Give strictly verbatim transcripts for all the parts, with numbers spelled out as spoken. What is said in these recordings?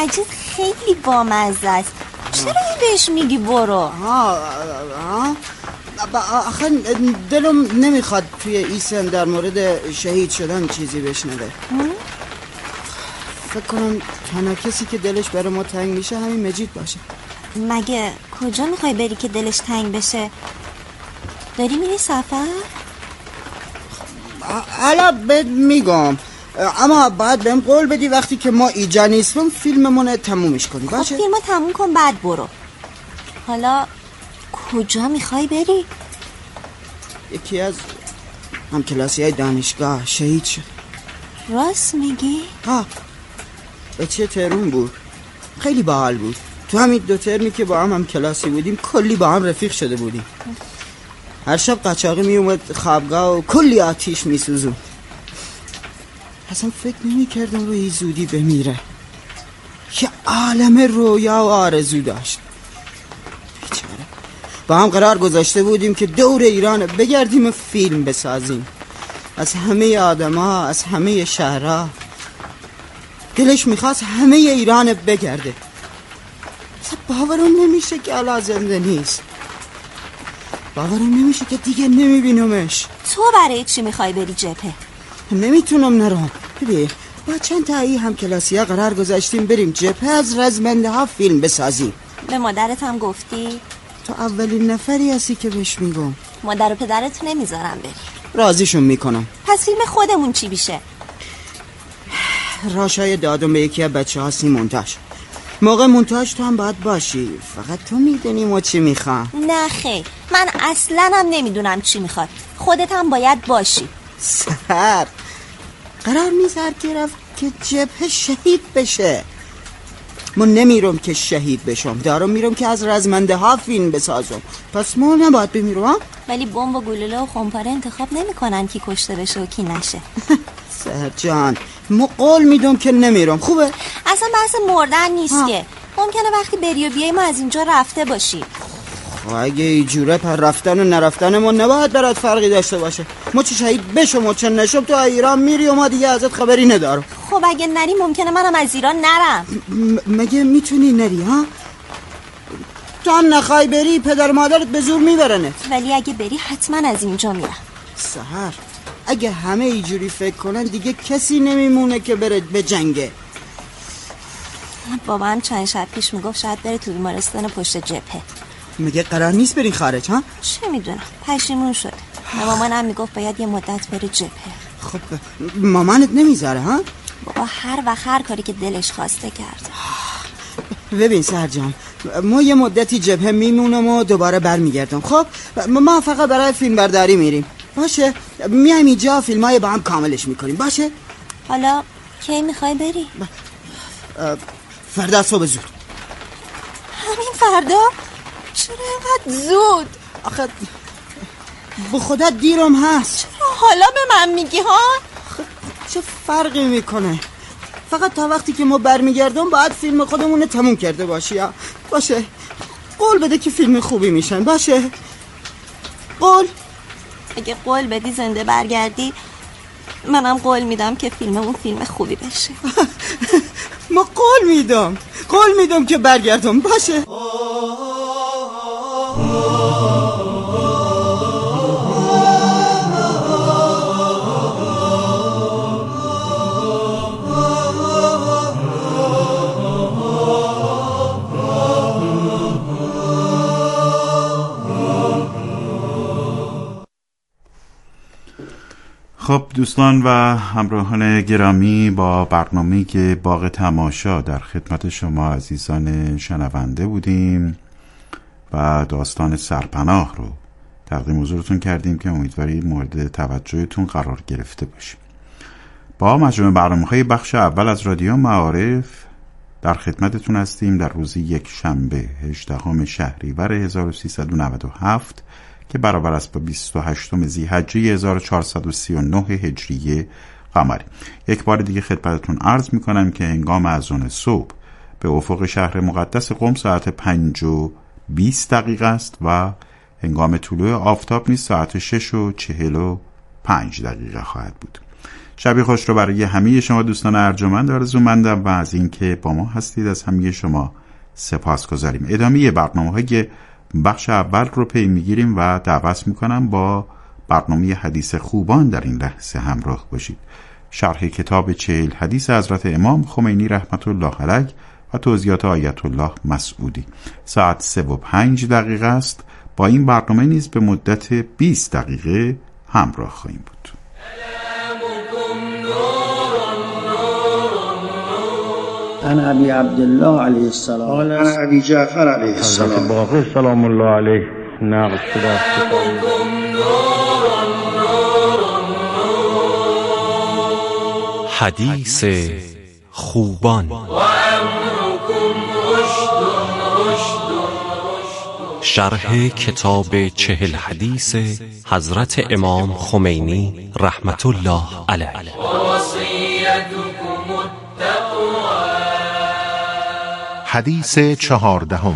عجیب خیلی بامزه است. چرا این بهش میگی برو؟ ها ها آخه دلم نمیخواد توی ایسن در مورد شهید شدن چیزی بشنوه. فکر کنم تنها کسی که دلش برای ما تنگ میشه همین مجید باشه. مگه کجا میخوای بری که دلش تنگ بشه؟ داری میری سفر؟ حالا بهت میگم، اما باید بهم قول بدی وقتی که ما ایجا نیستیم فیلممون تمومش کنی. خب باشه؟ فیلمو تموم کن بعد برو. حالا کجا میخوای بری؟ یکی از همکلاسی های دانشگاه شهید شد. راست میگی؟ ها بچه ترون بود، خیلی باحال بود. تو همین دو ترمی که با هم هم کلاسی بودیم کلی با هم رفیق شده بودیم. هر شب قچاقی می اومد خوابگاه و کلی آتیش می سوزون. اصلا فکر نمی کردم روی زودی بمیره. یه عالم رویا و آرزو داشت. بیچاره. با هم قرار گذاشته بودیم که دور ایران بگردیم و فیلم بسازیم، از همه آدما، از همه شهرها. دلش میخواست همه ایران بگرده. اصلا باورم نمیشه که الان زنده نیست. باورم نمیشه که دیگه نمیبینمش. تو برای چی میخوای بری جبهه؟ نمیتونم نرم. ببین با چند تایی هم کلاسی ها قرار گذاشتیم بریم جبهه از رزمنده ها فیلم بسازیم. به مادرت هم گفتی؟ تو اولین نفری هستی که بهش میگم. مادر و پدرت نمیذارم بری. راضیشون میکنم. پس فیلم خودمون چی بیشه؟ راشای دادم به یکی از بچه ها سی مونتاژ. موقع مونتاژ تو هم باید باشی. فقط تو میدونی ما چی میخوام. نه خیر، من اصلا هم نمیدونم چی میخواد. خودت هم باید باشی. سر قرار نیست هر کی رفت که جبهه شهید بشه. من نمیرم که شهید بشم، دارم میرم که از رزمنده ها فیلم بسازم. پس ما نباید بمیرم. ولی بمب و گلوله و خمپاره انتخاب نمیکنن کی کشته بشه و کی نشه. سهر جان ما قول میدم که نمیرم. خوبه؟ اصلا بحث مردن نیست ها. که ممکنه وقتی بری و بیای ما از اینجا رفته باشی. اگه اینجوره پر رفتن و نرفتن ما نباید برات فرقی داشته باشه. ما چه شهید بشم و چه نشم تو ایران میری و ما دیگه ازت خبری ندارم. خب اگه نری ممکنه منم از ایران نرم. م- مگه میتونی نری ها؟ تو هم نخوای بری پدر مادرت به زور میبرنت. ولی اگه بری حتما از اینجا میرم. سهر اگه همه اینجوری فکر کنن دیگه کسی نمیمونه که بره به جنگه. بابا هم چند شب پیش میگفت شاید بره تو بیمارستان پشت جبهه. مگه قرار نیست برین خارج ها؟ چه میدونم پشیمون شده. مامانم میگفت باید یه مدت بره جبهه. خب مامانت نمیذاره ها؟ بابا هر وقت هر کاری که دلش خواسته کرد. ببین سهر جان ما یه مدتی جبهه میمونم و دوباره برمیگردم. خب ما فقط برای فیلم برداری میریم. باشه میایم اینجا فیلمای با هم کاملش میکنیم. باشه حالا کی میخوای بری؟ فردا صبح زود. همین فردا؟ چرا اینقدر زود؟ آخه به خدا دیرم هست. چرا حالا به من میگی ها؟ چه فرقی میکنه؟ فقط تا وقتی که ما برمیگردم باید فیلم خودمون تموم کرده باشی. باشه قول بده که فیلم خوبی میشن. باشه قول. اگه قول بدی زنده برگردی منم قول میدم که فیلممون فیلم خوبی بشه. ما قول میدم قول میدم که برگردم. باشه خب دوستان و همراهان گرامی، با برنامه که باغ تماشا در خدمت شما عزیزان شنونده بودیم و داستان سرپناه رو تقدیم حضورتون کردیم که امیدواریم مورد توجهتون قرار گرفته باشه. با مجموعه برنامه‌های بخش اول از رادیو معارف در خدمتتون هستیم در روز یک شنبه هجدهم شهریور هزار و سیصد و نود و هفت که برابر است با بیست و هشتم ذی‌حجه هزار و چهارصد و سی و نه هجری قمری. یک بار دیگه خدمتتون عرض میکنم که هنگام اذان صبح به افق شهر مقدس قم ساعت پنج و بیست دقیقه است و هنگام طلوع آفتاب نیز ساعت شش و چهل و پنج دقیقه خواهد بود. شبی خوش رو برای همه شما دوستان ارجمند آرزومندم و از اینکه با ما هستید از همه شما سپاسگزاریم. ادامه برنامه‌های بخش اول رو پی میگیریم و دعوت میکنم با برنامه حدیث خوبان در این لحظه همراه باشید. شرح کتاب چهل حدیث حضرت امام خمینی رحمت الله علیه و توضیحات آیت الله مسعودی. ساعت سه و پنج دقیقه است. با این برنامه نیز به مدت بیست دقیقه همراه خواهیم بود. عن ابي عبد الله عليه السلام قال عن ابي جعفر عليه السلام باقر سلام الله علیه نقل شده حدیث خوبان. شرح کتاب چهل حدیث حضرت امام خمینی رحمت الله علیه. حدیث چهاردهم.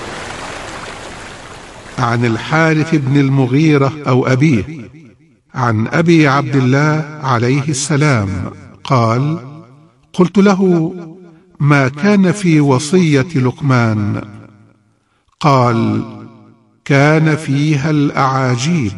عن الحارث بن المغيرة أو أبيه عن أبي عبد الله عليه السلام قال: قلت له: ما كان في وصية لقمان؟ قال: كان فيها الأعاجيب،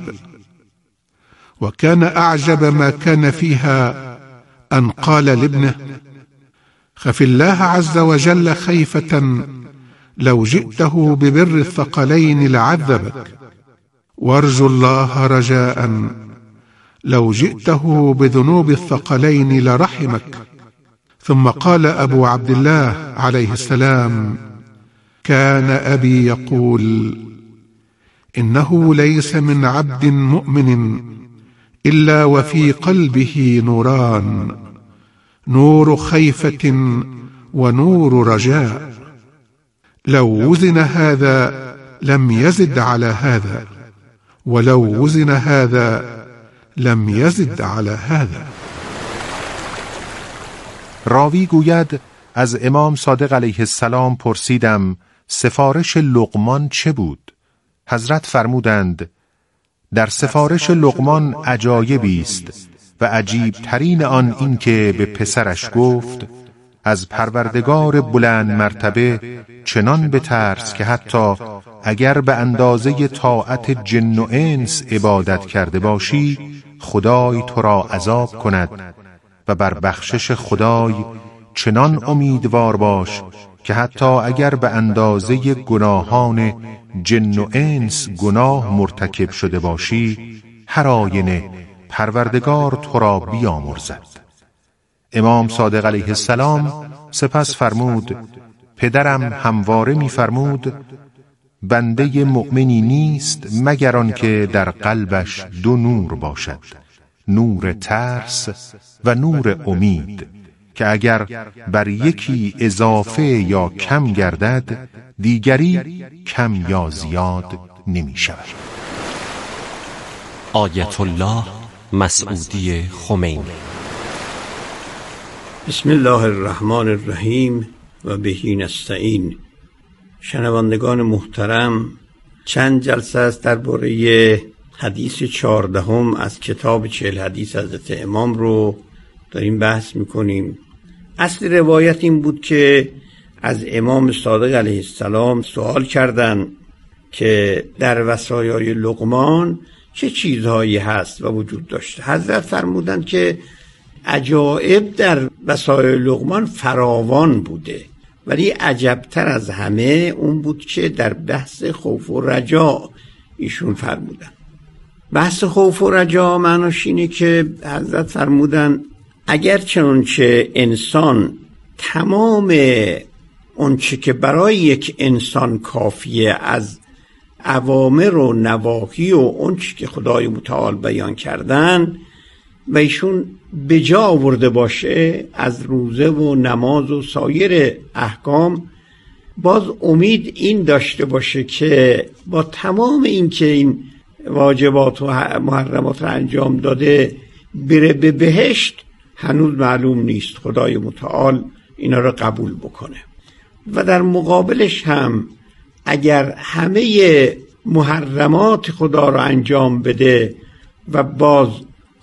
وكان أعجب ما كان فيها أن قال لابنه: خف الله عز وجل خيفة لو جئته ببر الثقلين لعذبك، وارجو الله رجاء لو جئته بذنوب الثقلين لرحمك. ثم قال أبو عبد الله عليه السلام: كان أبي يقول: إنه ليس من عبد مؤمن إلا وفي قلبه نوران، نور خيفة ونور رجاء، لو وزن هذا لم يزد على هذا، ولو وزن هذا لم يزد على هذا. راوی گوید از امام صادق علیه السلام پرسیدم سفارش لقمان چه بود؟ حضرت فرمودند: در سفارش لقمان عجایبی است و عجیب ترین آن این که به پسرش گفت: از پروردگار بلند مرتبه چنان بترس که حتی اگر به اندازه طاعت جن و انس عبادت کرده باشی خدای تو را عذاب کند، و بر بخشش خدای چنان امیدوار باش که حتی اگر به اندازه گناهان جن و انس گناه مرتکب شده باشی هر آینه پروردگار تو را بیامرزد. امام صادق علیه السلام سپس فرمود: پدرم همواره می فرمود بنده مؤمنی نیست مگر آن که در قلبش دو نور باشد، نور ترس و نور امید، که اگر بر یکی اضافه یا کم گردد دیگری کم یا زیاد نمی شود. آیت الله مسعودی خمینی. بسم الله الرحمن الرحیم و بهی نستعین. شنوندگان محترم، چند جلسه است درباره حدیث چهاردهم از کتاب چهل حدیث حضرت امام رو داریم بحث میکنیم. اصل روایت این بود که از امام صادق علیه السلام سوال کردند که در وصایای لقمان چه چیزهایی هست و وجود داشته. حضرت فرمودند که عجایب در وصایای لقمان فراوان بوده، ولی عجبتر از همه اون بود که در بحث خوف و رجا ایشون فرمودن. بحث خوف و رجا معناش اینه که حضرت فرمودن اگر چنانچه انسان تمام اونچه که برای یک انسان کافیه از اوامر و نواهی و اونچه که خدای متعال بیان کردن و ایشون به جا آورده باشه از روزه و نماز و سایر احکام، باز امید این داشته باشه که با تمام این که این واجبات و محرمات رو انجام داده بره به بهشت، هنوز معلوم نیست خدای متعال اینا رو قبول بکنه. و در مقابلش هم اگر همه محرمات خدا رو انجام بده و باز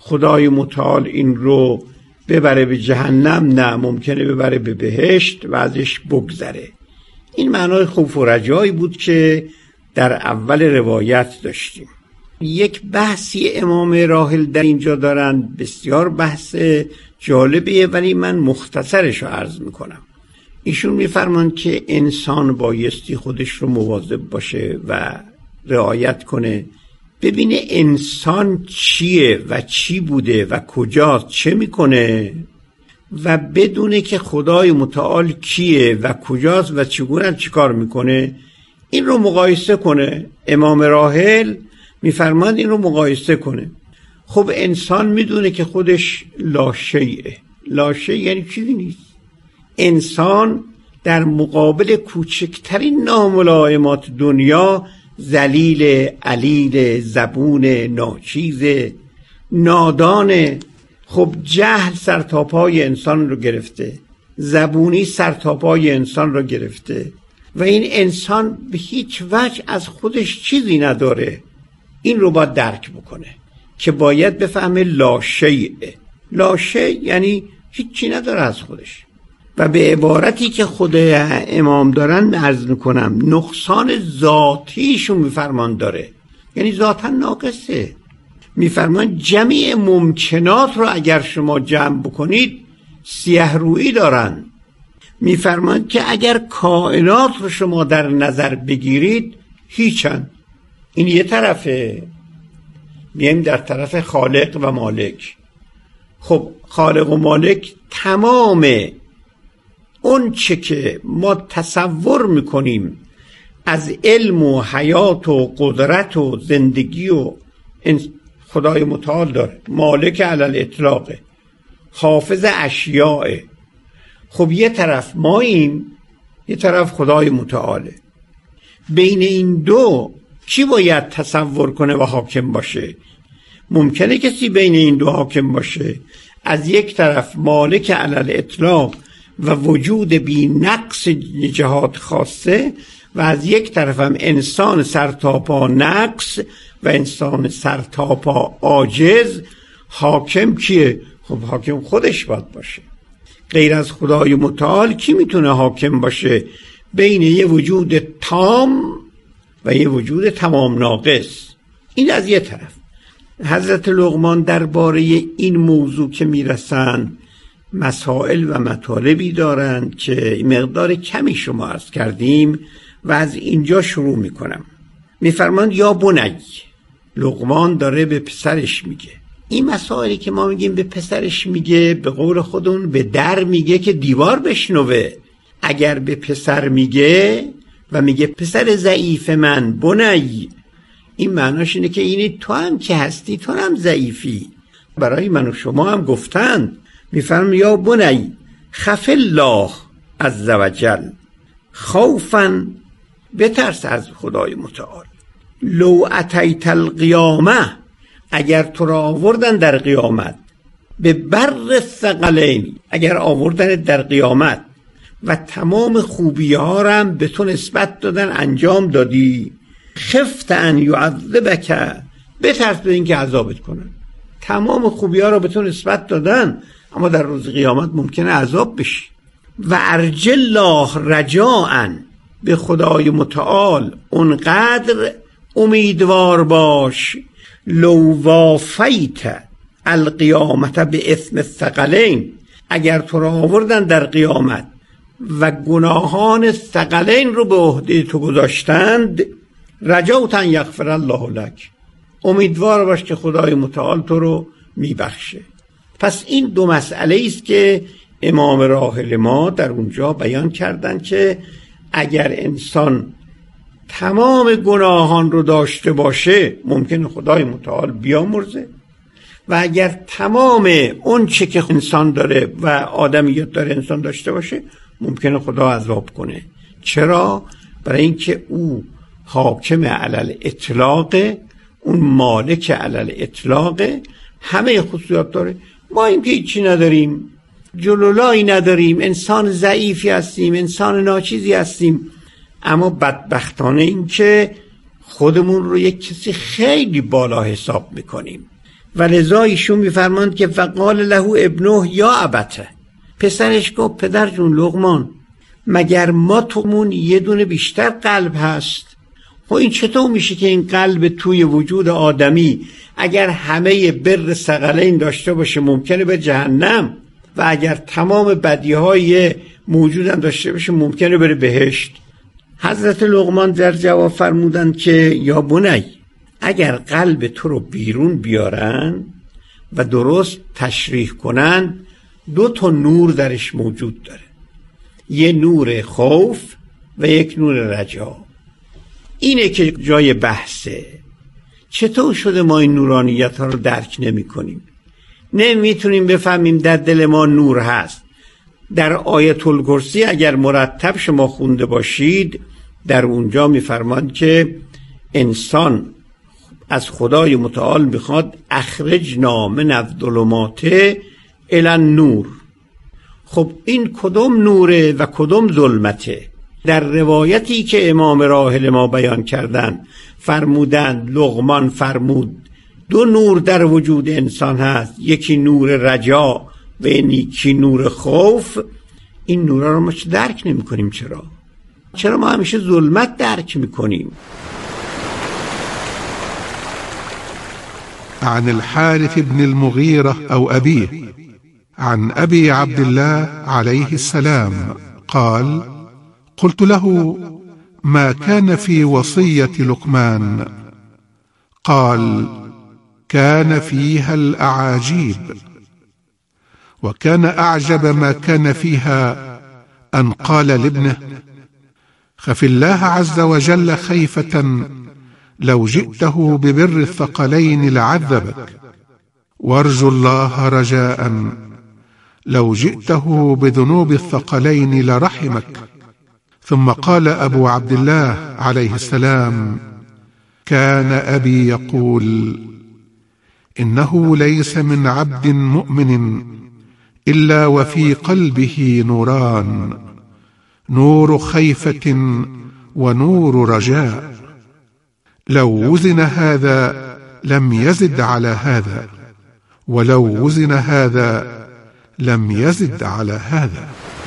خدای متعال این رو ببره به جهنم؟ نه، ممکنه ببره به بهشت و ازش بگذره. این معنای خوف و رجایی بود که در اول روایت داشتیم. یک بحثی امام راحل در اینجا دارن، بسیار بحث جالبیه، ولی من مختصرش رو عرض میکنم. ایشون میفرمان که انسان بایستی خودش رو مواظب باشه و رعایت کنه، ببینه انسان چیه و چی بوده و کجاست، چه میکنه، و بدونه که خدای متعال کیه و کجاست و چگونه چی کار میکنه. این رو مقایسه کنه. امام راحل میفرماد این رو مقایسه کنه. خب انسان میدونه که خودش لاشیئه. لاشیء یعنی چیزی نیست. انسان در مقابل کوچکترین ناملائمات دنیا ذلیل، علیل، زبون، ناچیز، نادانه. خب جهل سرتاپای انسان رو گرفته، زبونی سرتاپای انسان رو گرفته و این انسان به هیچ وجه از خودش چیزی نداره. این رو باید درک بکنه که باید بفهمه لاشیئه. لاشیء یعنی هیچی نداره از خودش. و به عبارتی که خود امام دارن عرض میکنم، نقصان ذاتیشون میفرمان داره، یعنی ذاتا ناقصه. میفرمان جمعی ممکنات رو اگر شما جمع بکنید سیه رویی دارن. میفرمان که اگر کائنات رو شما در نظر بگیرید هیچن. این یه طرفه. میایم در طرف خالق و مالک. خب خالق و مالک تمام اون چه که ما تصور میکنیم از علم و حیات و قدرت و زندگی و خدای متعال داره. مالک علی الاطلاق، حافظ اشیاء. خب یه طرف ماییم، یه طرف خدای متعاله. بین این دو کی باید تصور کنه و حاکم باشه؟ ممکنه کسی بین این دو حاکم باشه. از یک طرف مالک علی الاطلاق و وجود بی نقص جهات خاصه، و از یک طرف هم انسان سرتاپا نقص و انسان سرتاپا عاجز. حاکم کیه؟ خب حاکم خودش باید باشه. غیر از خدای متعال کی میتونه حاکم باشه بین یه وجود تام و یه وجود تمام ناقص؟ این از یه طرف. حضرت لقمان درباره این موضوع که میرسن مسائل و مطالبی دارند که مقدار کمی شما عرض کردیم و از اینجا شروع میکنم. میفرماند یا بنی، لقمان داره به پسرش میگه. این مسائلی که ما میگیم به پسرش میگه، به قول خودمون به در میگه که دیوار بشنوه. اگر به پسر میگه و میگه پسر ضعیف من بنی، این معناش اینه که اینی تو هم که هستی تو هم ضعیفی. برای من و شما هم گفتند. میفرم یا بنی خف الله عز وجل خوفا، بترس از خدای متعال. لو اتیت القیامه، اگر تو را آوردن در قیامت، به بر الثقلین، اگر آوردن در قیامت و تمام خوبی ها را هم به تو نسبت دادن، انجام دادی، خفت ان یعذبک، بترس به این که عذابت کنن. تمام خوبی ها را به تو نسبت دادن، اما در روز قیامت ممکنه عذاب بشی. و ارج الله رجاءً، به خدای متعال اونقدر امیدوار باش، لو وافیت القیامت به اسم الثقلین، اگر تو را آوردن در قیامت و گناهان ثقلین رو به عهده تو گذاشتند، رجاء یغفر الله لک، امیدوار باش که خدای متعال تو رو میبخشه. پس این دو مسئله است که امام راحل ما در اونجا بیان کردن که اگر انسان تمام گناهان رو داشته باشه ممکنه خدای متعال بیامرزه، و اگر تمام اون چه که انسان داره و آدمیت داره انسان داشته باشه ممکنه خدا عذاب کنه. چرا؟ برای اینکه او حاکم علل اطلاق، اون مالک علل اطلاق، همه خصوصیات داره. ما این که هیچی نداریم، جلولایی نداریم، انسان ضعیفی هستیم، انسان ناچیزی هستیم، اما بدبختانه این که خودمون رو یک کسی خیلی بالا حساب میکنیم. و لذا ایشون میفرماند که فقال له ابنه یا ابته، پسرش گفت پدر جون لقمان مگر ما تومون یه دونه بیشتر قلب هست؟ خب این چطور میشه که این قلب توی وجود آدمی اگر همه بر ثقلین داشته باشه ممکنه به جهنم و اگر تمام بدیهای موجودن داشته باشه ممکنه بره بهشت؟ حضرت لقمان در جواب فرمودند که یا بنی، اگر قلب تو رو بیرون بیارن و درست تشریح کنن دو تا نور درش موجود داره، یه نور خوف و یک نور رجا. اینه که جای بحثه. چطور شده ما این نورانیت ها رو درک نمی کنیم؟ نمیتونیم بفهمیم در دل ما نور هست. در آیت الکرسی اگر مرتب شما خونده باشید در اونجا میفرماد که انسان از خدای متعال میخواد اخرجنا من الظلمات الی النور. خب این کدوم نوره و کدوم ظلمته؟ در روایتی که امام راحل ما بیان کردن فرمودند، لقمان فرمود دو نور در وجود انسان هست، یکی نور رجا و یکی نور خوف. این نورا رو ما درک نمی کنیم. چرا؟ چرا ما همیشه ظلمت درک می کنیم؟ عن الحارث بن المغيرة أو أبيه عن أبي عبد الله عليه السلام قال: قلت له: ما كان في وصية لقمان؟ قال: كان فيها الأعاجيب، وكان أعجب ما كان فيها أن قال لابنه: خف الله عز وجل خيفة لو جئته ببر الثقلين لعذبك، وارجو الله رجاء لو جئته بذنوب الثقلين لرحمك. ثم قال أبو عبد الله عليه السلام: كان أبي يقول: إنه ليس من عبد مؤمن إلا وفي قلبه نوران، نور خيفة ونور رجاء، لو وزن هذا لم يزد على هذا، ولو وزن هذا لم يزد على هذا.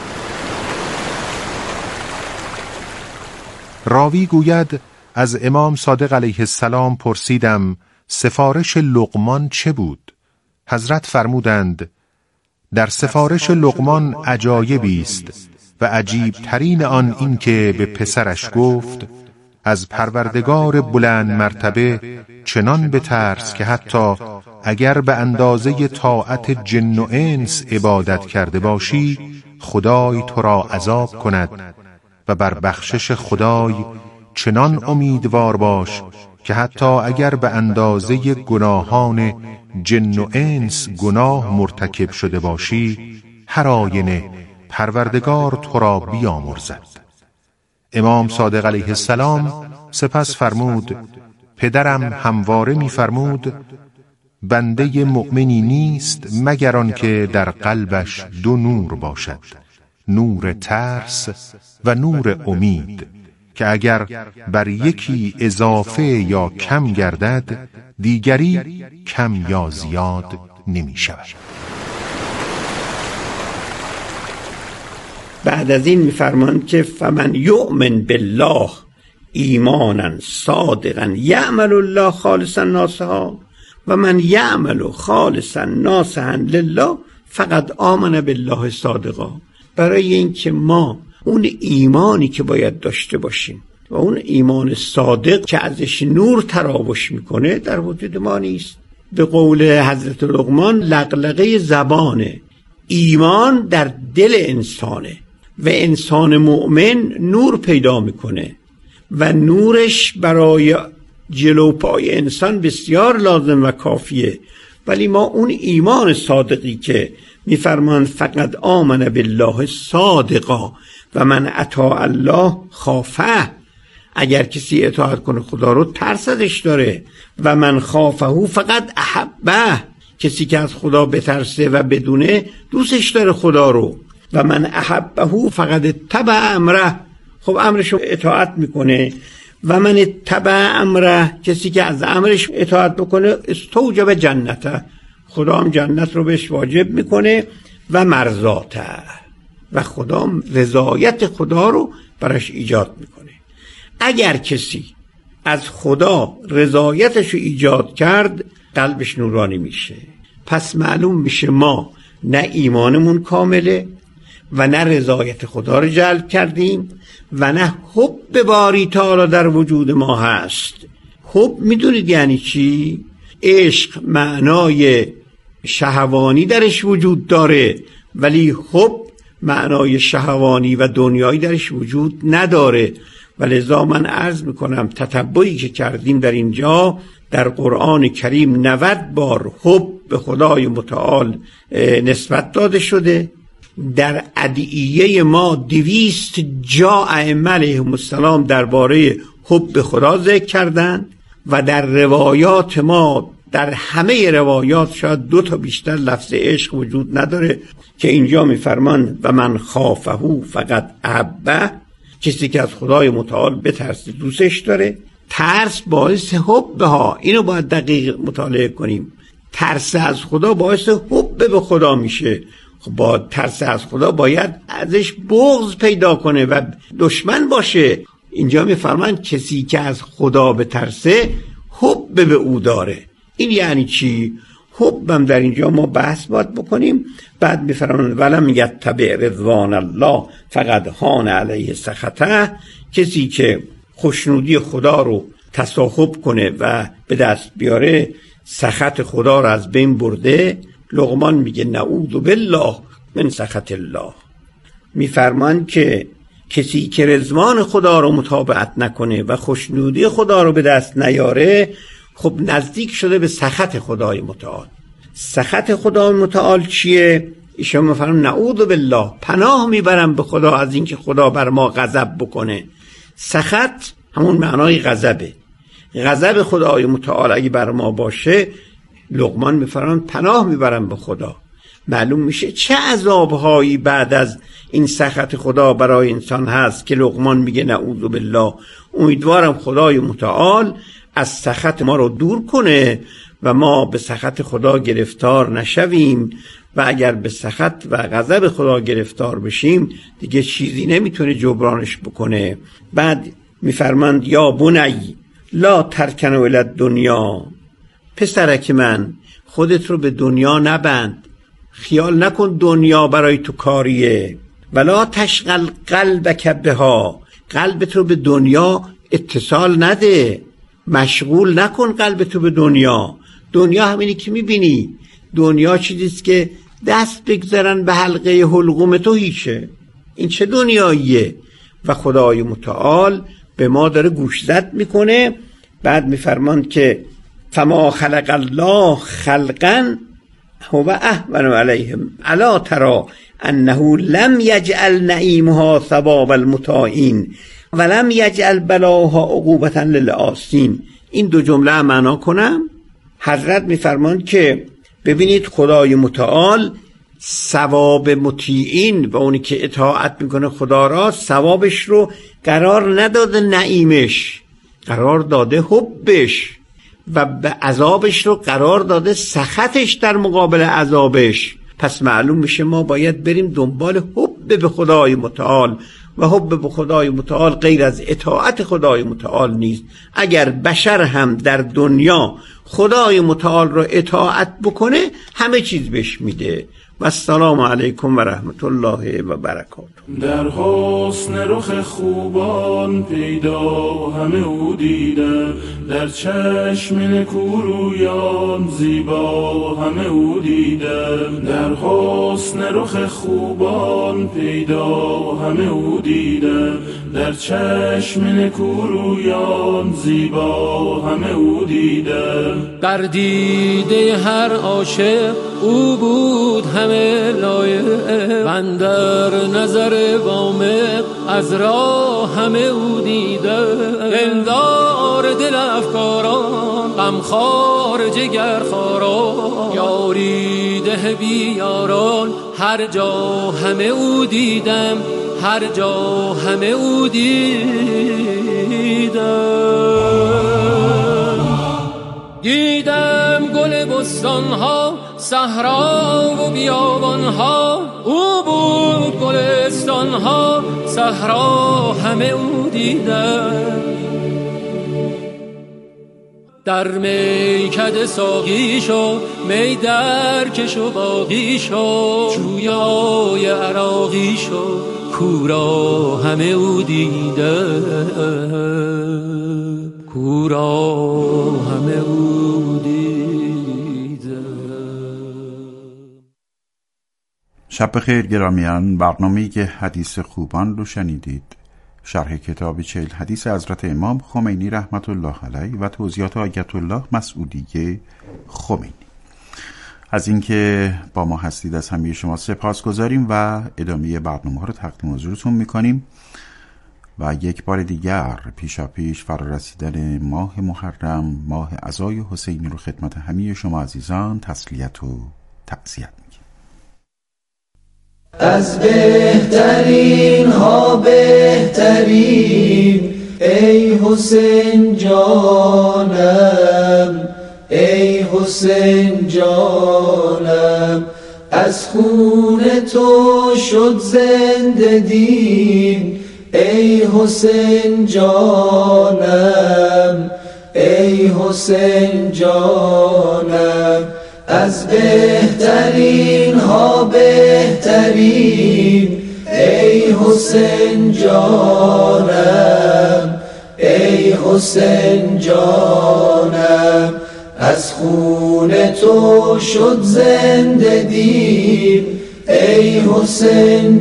راوی گوید از امام صادق علیه السلام پرسیدم سفارش لقمان چه بود؟ حضرت فرمودند در سفارش لقمان عجایبی است و عجیب ترین آن این که به پسرش گفت از پروردگار بلند مرتبه چنان بترس که حتی اگر به اندازه طاعت جن و انس عبادت کرده باشی خدای تو را عذاب کند و بر بخشش خدای چنان امیدوار باش که حتی اگر به اندازه گناهان جن و انس گناه مرتکب شده باشی هر آینه پروردگار تو را بیامرزد. امام صادق علیه السلام سپس فرمود پدرم همواره می فرمود بنده مؤمنی نیست مگر آن که در قلبش دو نور باشد، نور ترس و نور امید، که اگر بر یکی اضافه یا کم گردد دیگری کم یا زیاد نمی شود. بعد از این می‌فرماند که فمن یؤمن بالله ایمانا صادقا یعمل الله خالصا ناصحا و من یعمل خالصا ناصحا لله فقط آمن بالله صادقا. برای اینکه ما اون ایمانی که باید داشته باشیم و اون ایمان صادق که ازش نور تراوش میکنه در وجود ما نیست. به قول حضرت لقمان لقلقه زبانه، ایمان در دل انسانه و انسان مؤمن نور پیدا میکنه و نورش برای جلو پای انسان بسیار لازم و کافیه. ولی ما اون ایمان صادقی که میفرمان فقط آمن بالله صادقا و من اطاع الله خافه، اگر کسی اطاعت کنه خدا رو ترس ازش داره، و من خافه فقط احبه، کسی که از خدا بترسه و بدونه دوستش داره خدا رو، و من احبه فقط اتبع امره، خب امرشو اطاعت میکنه و من اتبع امره، کسی که از امرش اطاعت بکنه استوجب جنته، خدا هم جنت رو بهش واجب میکنه و مرضاته، و خدا هم رضایت خدا رو براش ایجاد میکنه. اگر کسی از خدا رضایتش رو ایجاد کرد قلبش نورانی میشه. پس معلوم میشه ما نه ایمانمون کامله و نه رضایت خدا رو جلب کردیم و نه حب باری تعالی در وجود ما هست. حب میدونید یعنی چی؟ عشق معنای شهوانی درش وجود داره، ولی حب معنای شهوانی و دنیایی درش وجود نداره. و لذا من عرض میکنم تتبعی که کردیم در اینجا، در قرآن کریم نود بار حب به خدای متعال نسبت داده شده. در ادعیه ما دویست جا ائمه علیهم السلام درباره حب به خدا ذکر کردند و در روایات ما، در همه روایات شاید دو تا بیشتر لفظ عشق وجود نداره که اینجا میفرمان و من خافه فقط احبه، کسی که از خدای متعال بترسه دوستش داره. ترس باعث حب ها، اینو باید دقیق مطالعه کنیم. ترس از خدا باعث حب به خدا میشه. خب با ترس از خدا باید ازش بغض پیدا کنه و دشمن باشه. اینجا میفرمان کسی که از خدا بترسه حب به او داره. این یعنی چی؟ حبم در اینجا ما بحث باید بکنیم. بعد میفرمان ولم یتبع رضوان الله فقد هان علیه سخطه، کسی که خوشنودی خدا رو تصاحب کنه و به دست بیاره سخط خدا رو از بین برده. لقمان میگه نعوذ بالله من سخط الله. میفرمان که کسی که رضوان خدا رو مطابقت نکنه و خوشنودی خدا رو به دست نیاره، خب نزدیک شده به سخط خدای متعال. سخط خدای متعال چیه؟ ایشون میفرمان نعوذ بالله، پناه میبرم به خدا از اینکه خدا بر ما غضب بکنه. سخط همون معنای غضبه. غضب خدای متعال اگه بر ما باشه، لقمان میفرمان پناه میبرم به خدا. معلوم میشه چه عذابهایی بعد از این سخط خدا برای انسان هست که لقمان میگه نعوذ بالله. امیدوارم خدای متعال از سخط ما رو دور کنه و ما به سخط خدا گرفتار نشویم، و اگر به سخط و غضب خدا گرفتار بشیم دیگه چیزی نمیتونه جبرانش بکنه. بعد میفرماند یا بنی لا ترکن الی الدنیا، پسرک من خودت رو به دنیا نبند، خیال نکن دنیا برای تو کاریه. ولا تشغل قلبک بها، قلبت رو به دنیا اتصال نده، مشغول نکن قلبت رو به دنیا. دنیا همینی که میبینی، دنیا چیزیست که دست بگذارن به حلقه حلقوم تو هیچه. این چه دنیاییه؟ و خدای متعال به ما داره گوشزد میکنه. بعد میفرمان که فما خلق الله خلقا هو اهون علیهم الا تری انه لم یجعل نعیمها ثواب المطاعین ولم یجعل بلاها عقوبة للعاصین. این دو جمله معنا کنم. حضرت میفرمان که ببینید خدای متعال ثواب مطیعین و اونی که اطاعت میکنه خدا را، ثوابش رو قرار نداده نعیمش، قرار داده حبش، و به عذابش رو قرار داده سخطش در مقابل عذابش. پس معلوم میشه ما باید بریم دنبال حب به خدای متعال، و حب به خدای متعال غیر از اطاعت خدای متعال نیست. اگر بشر هم در دنیا خدای متعال رو اطاعت بکنه همه چیز بهش میده. و السلام علیکم و رحمت الله و برکاته. در حسن رخ خوبان پیدا همه او دیدم، در چشم نکورویان زیبا همه او دیدم. در حسن رخ خوبان پیدا همه او دیدم، در چشم نکورویان زیبا همه او دیدم. در دیده هر عاشق او بود همه لایق، من در نظر وامق از راه همه او دیدم. دلدار دل افکاران، غمخوار جگر خاران، یاری ده بیاران، هر جا همه او دیدم، هر جا همه او دیدم. استانها، صحرا و بیابانها، او بود گلستانها، صحرا همه او دیدن. در میکده ساقی شو، می در کش و باقی شو، جویای عراقی شو، کورا همه او دیده، کورا همه او دیده. شب بخیر گرامیان، برنامه‌ای که حدیث خوبان رو شنیدید. شرح کتاب چهل حدیث حضرت امام خمینی رحمت الله علیه و توضیحات آیت الله مسعودی خمینی. از اینکه با ما هستید از همه شما سپاس گذاریم و ادامه برنامه ها رو تقدیم حضورتون میکنیم و یک بار دیگر پیشا پیش فرا رسیدن ماه محرم، ماه عزای حسینی رو خدمت همه شما عزیزان تسلیت و تعزیت میگیم. از بهترین ها بهترین، ای حسین جانم، ای حسین جانم، از خون تو شد زنده دین، ای حسین جانم، ای حسین جانم، از بهترین ها بهترین، ای حسین جانم، ای حسین جانم، از خون تو شد زنده دین، ای حسین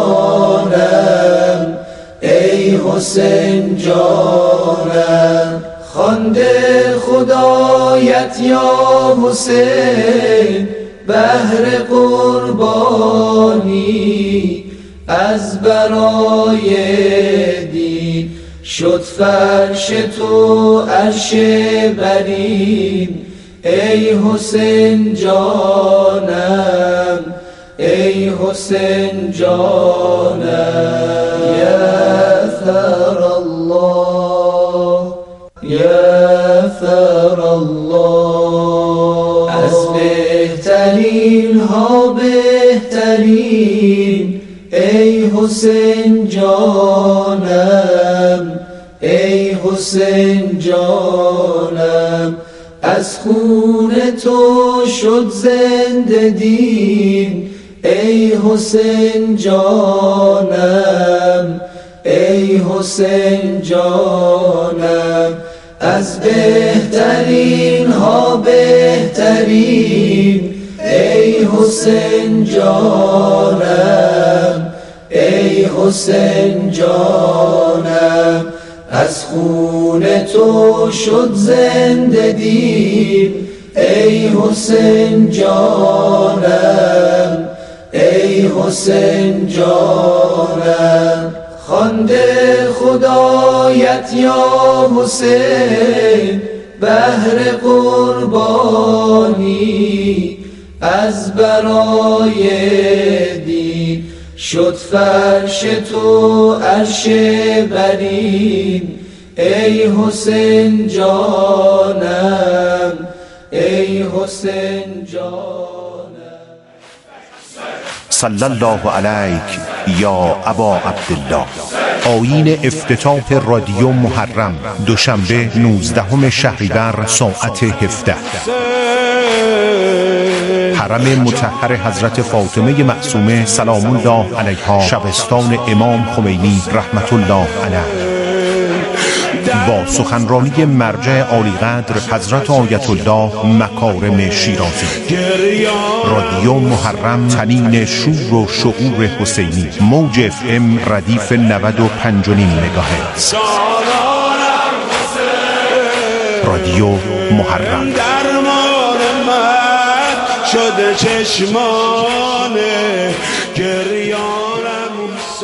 جانم، ای حسین جانم، خوانده خدایت یا حسین، بهر قربانی از برای دین، شد فرش تو عرش برین، ای حسین جانم، ای حسین جانم، یا ثر الله، یا ثر الله، از بهترین ها بهترین، ای حسین جانم، ای حسین جانم، از خون تو شد زنده دین، ای حسین جانم، ای حسین جانم، از بهترین ها بهترین، ای حسین جانم، ای حسین جانم، از خون تو شد زنده دین، ای حسین جانم، ای حسین جانم، خوانده خدایت یا حسین، بهر قربانی از برای دین، شد فرش تو عرش برین، ای حسین جانم، ای حسین جانم. صلی الله علیک یا ابا عبدالله. آیین افتتاح رادیو محرم، دوشنبه نوزدهم شهریور ساعت هفده. حرم مطهر حضرت فاطمه معصومه سلام الله علیها، شبستان امام خمینی رحمت الله علیه، با سخنرانی مرجع عالی قدر حضرت آیت الله مکارم شیرازی. رادیو محرم، تنین شور و شعور حسینی. موج اف ام ردیف نود و پنج و نیم مگاهرتز. رادیو محرم شده چشمان گریانم.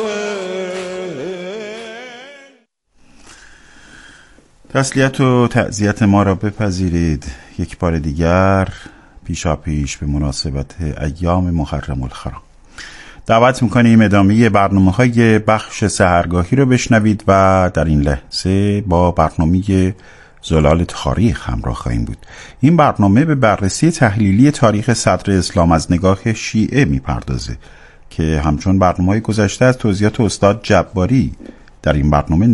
تسلیت و تعزیت ما را بپذیرید یک بار دیگر پیشا پیش به مناسبت ایام محرم الحرام. دعوت میکنیم ادامه برنامه های بخش سحرگاهی رو بشنوید و در این لحظه با برنامه زلال تاریخ همراه خواهیم بود. این برنامه به بررسی تحلیلی تاریخ صدر اسلام از نگاه شیعه میپردازه که همچون برنامه‌های گذشته از توضیحات استاد جباری در این برنامه